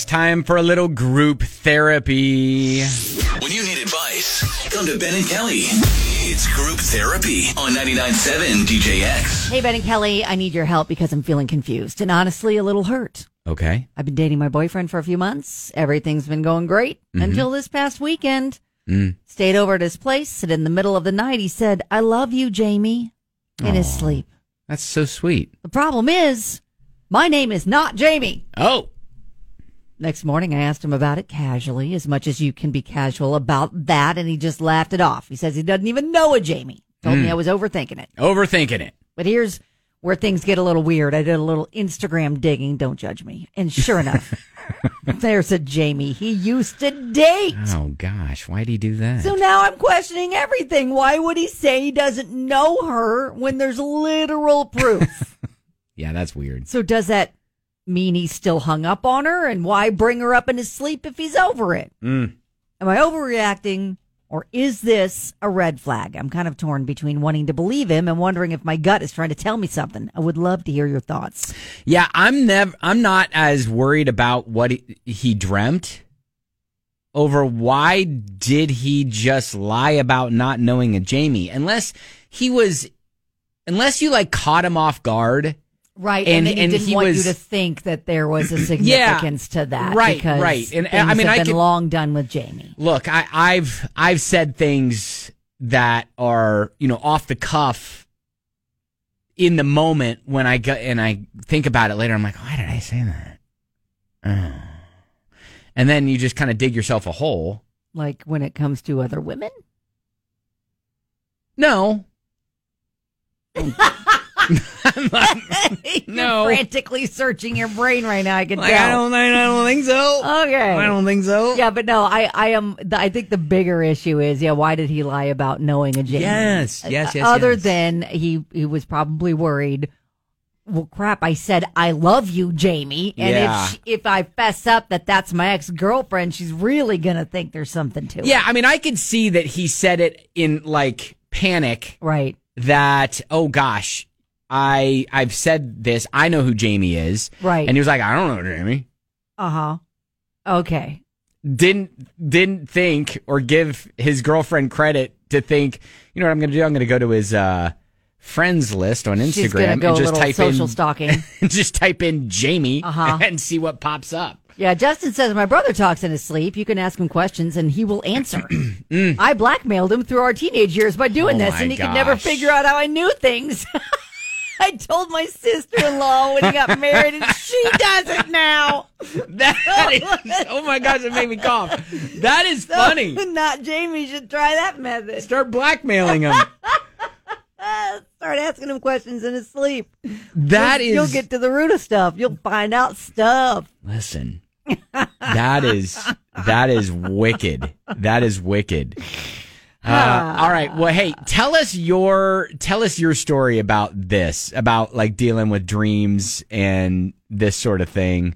time for a little group therapy. When you need advice, come to Ben and Kelly. It's group therapy on 99.7 DJX. Hey, Ben and Kelly, I need your help because I'm feeling confused and honestly a little hurt. Okay. I've been dating my boyfriend for a few months. Everything's been going great until this past weekend. Stayed over at his place, and in the middle of the night, he said, "I love you, Jamie," in his sleep. That's so sweet. The problem is, my name is not Jamie. Oh. Next morning, I asked him about it casually, as much as you can be casual about that, and he just laughed it off. He says he doesn't even know a Jamie. Told me I was overthinking it. Overthinking it. But here's where things get a little weird. I did a little Instagram digging. Don't judge me. And sure enough, there's a Jamie he used to date. Oh, gosh. Why'd he do that? So now I'm questioning everything. Why would he say he doesn't know her when there's literal proof? Yeah, that's weird. So does that mean he's still hung up on her? And why bring her up in his sleep if he's over it? Am I overreacting? Or is this a red flag? I'm kind of torn between wanting to believe him and wondering if my gut is trying to tell me something. I would love to hear your thoughts. Yeah, I'm not as worried about what he dreamt over why did he just lie about not knowing a Jamie? Unless you like caught him off guard. Right, and he didn't want you to think that there was a significance to that, right, because right. And things I mean, have been long done with Jamie. Look, I've said things that are off the cuff in the moment when I think about it later. I'm like, why did I say that? And then you just kind of dig yourself a hole. Like when it comes to other women? No. You're frantically searching your brain right now. I can tell. I don't think so. Okay, I don't think so. Yeah, but no, I think the bigger issue is, why did he lie about knowing a Jamie? Yes. Other than he was probably worried. Well, crap! I said I love you, Jamie, and if I fess up that that's my ex-girlfriend, she's really gonna think there's something to it. Yeah, I mean, I could see that he said it in like panic, right? That gosh. I've said this. I know who Jamie is. Right. And he was like, I don't know Jamie. Uh-huh. Okay. Didn't think or give his girlfriend credit to think, you know what I'm going to do? I'm going to go to his friends list on Instagram. She's going to go and just type social stalking. And just type in Jamie and see what pops up. Yeah, Justin says, my brother talks in his sleep. You can ask him questions and he will answer. I blackmailed him through our teenage years by doing this, and he could never figure out how I knew things. I told my sister-in-law when he got married, and she does it now. Oh my gosh, it made me cough. That is funny. Not Jamie should try that method. Start blackmailing him. Start asking him questions in his sleep. You'll get to the root of stuff. You'll find out stuff. Listen, that is wicked. That is wicked. All right. Well, hey, tell us your story about this, about like dealing with dreams and this sort of thing.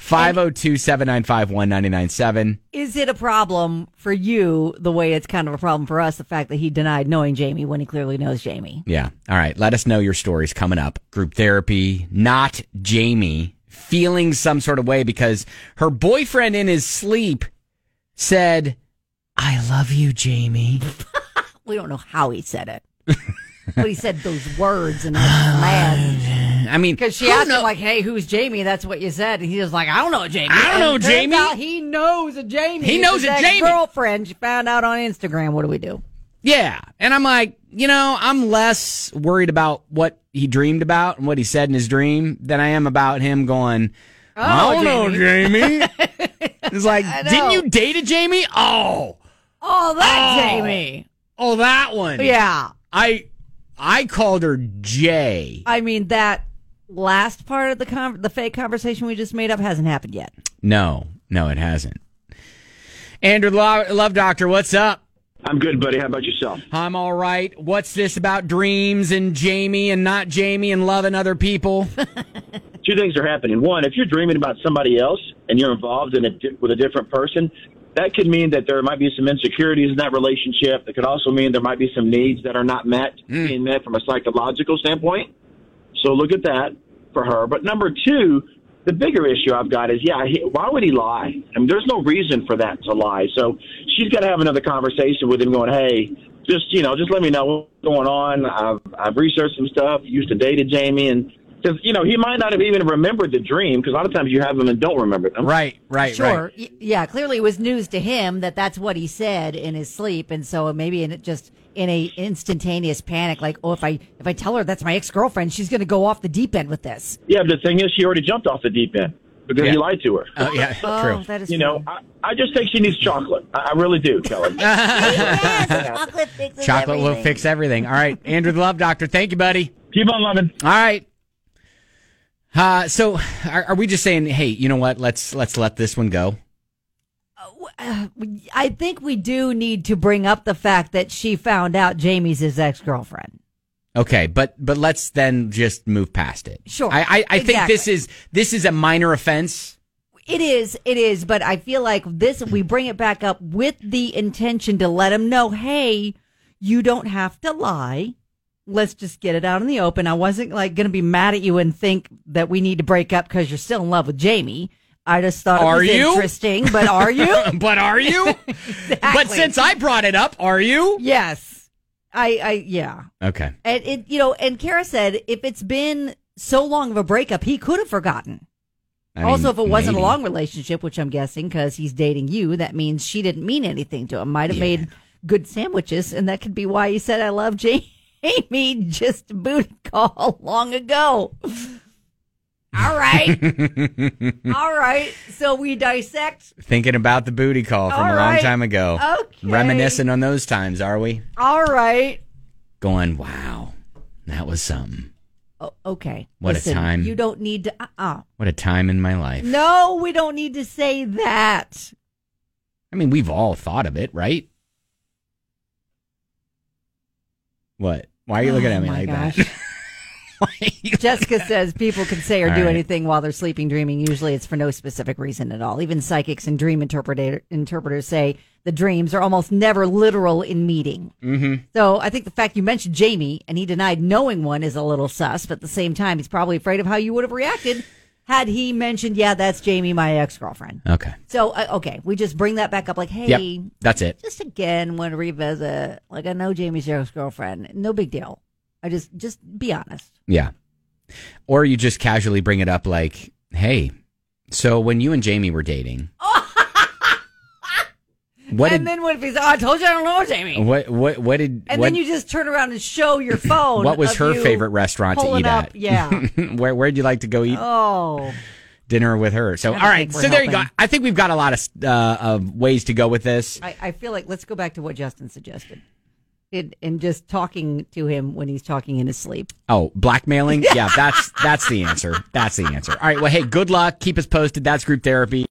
502-795-1997. Is it a problem for you the way it's kind of a problem for us, the fact that he denied knowing Jamie when he clearly knows Jamie? Yeah. All right. Let us know your stories coming up. Group therapy, not Jamie, feeling some sort of way because her boyfriend in his sleep said, I love you, Jamie. We don't know how he said it. But he said those words and I was mad. I mean, because she asked him, like, hey, who's Jamie? That's what you said. And he was like, I don't know Jamie. I don't know Jamie. He knows a Jamie. He knows a Jamie. Girlfriend she found out on Instagram. What do we do? Yeah. And I'm like, I'm less worried about what he dreamed about and what he said in his dream than I am about him going, I don't know Jamie. It's like, didn't you date a Jamie? Oh, Jamie. Oh, that one. Yeah. I called her Jay. I mean, that last part of the fake conversation we just made up hasn't happened yet. No, it hasn't. Andrew Love Doctor, what's up? I'm good, buddy. How about yourself? I'm all right. What's this about dreams and Jamie and not Jamie and loving other people? Two things are happening. One, if you're dreaming about somebody else and you're involved with a different person, that could mean that there might be some insecurities in that relationship. It could also mean there might be some needs that are not being met from a psychological standpoint. So look at that for her. But number two, the bigger issue I've got is, why would he lie? I mean, there's no reason for that to lie. So she's got to have another conversation with him going, hey, just let me know what's going on. I've researched some stuff, used to date Jamie, and because, he might not have even remembered the dream, because a lot of times you have them and don't remember them. Right. Sure. Yeah, clearly it was news to him that's what he said in his sleep, and so maybe in a instantaneous panic, like, if I tell her that's my ex-girlfriend, she's going to go off the deep end with this. Yeah, but the thing is, she already jumped off the deep end because he lied to her. True. That is true. I just think she needs chocolate. I really do, Kelly. Chocolate fixes Chocolate will fix everything. All right, Andrew the Love Doctor, thank you, buddy. Keep on loving. All right. So are we just saying, hey, you know what? Let's let this one go? I think we do need to bring up the fact that she found out Jamie's his ex-girlfriend. Okay, but let's then just move past it. Sure. I exactly. think this is a minor offense. It is, but I feel like we bring it back up with the intention to let him know, hey, you don't have to lie. Let's just get it out in the open. I wasn't going to be mad at you and think that we need to break up because you're still in love with Jamie. I just thought it was interesting, but are you? But are you? Exactly. But since I brought it up, are you? Yes. Yeah. Okay. And and Kara said if it's been so long of a breakup, he could have forgotten. Also, if it wasn't a long relationship, which I'm guessing because he's dating you, that means she didn't mean anything to him. Might have made good sandwiches, and that could be why he said, I love Jamie, just a booty call long ago. All right. All right. So we dissect. Thinking about the booty call from a long time ago. Okay. Reminiscing on those times, are we? All right. Going, wow, that was something. Oh, okay. What Listen, a time. You don't need to. What a time in my life. No, we don't need to say that. I mean, we've all thought of it, right? What? Why are you looking at me like that? Jessica says people can say or do right. anything while they're sleeping, dreaming. Usually it's for no specific reason at all. Even psychics and dream interpreters say the dreams are almost never literal in meaning. Mm-hmm. So I think the fact you mentioned Jamie and he denied knowing one is a little sus, but at the same time, he's probably afraid of how you would have reacted had he mentioned, that's Jamie, my ex-girlfriend. Okay. So, okay, we just bring that back up like, hey. Yep, that's it. Just again, want to revisit. Like, I know Jamie's your ex-girlfriend. No big deal. I just be honest. Yeah. Or you just casually bring it up like, hey, so when you and Jamie were dating. Then what if he's, I told you I don't know Jamie. Then you just turn around and show your phone. What was her favorite restaurant to eat at? Yeah. Where'd you like to go eat? Oh. Dinner with her. So, all right. So there you go. I think we've got a lot of ways to go with this. I feel like let's go back to what Justin suggested. And just talking to him when he's talking in his sleep. Oh, blackmailing? Yeah, that's the answer. That's the answer. All right. Well, hey, good luck. Keep us posted. That's Group Therapy.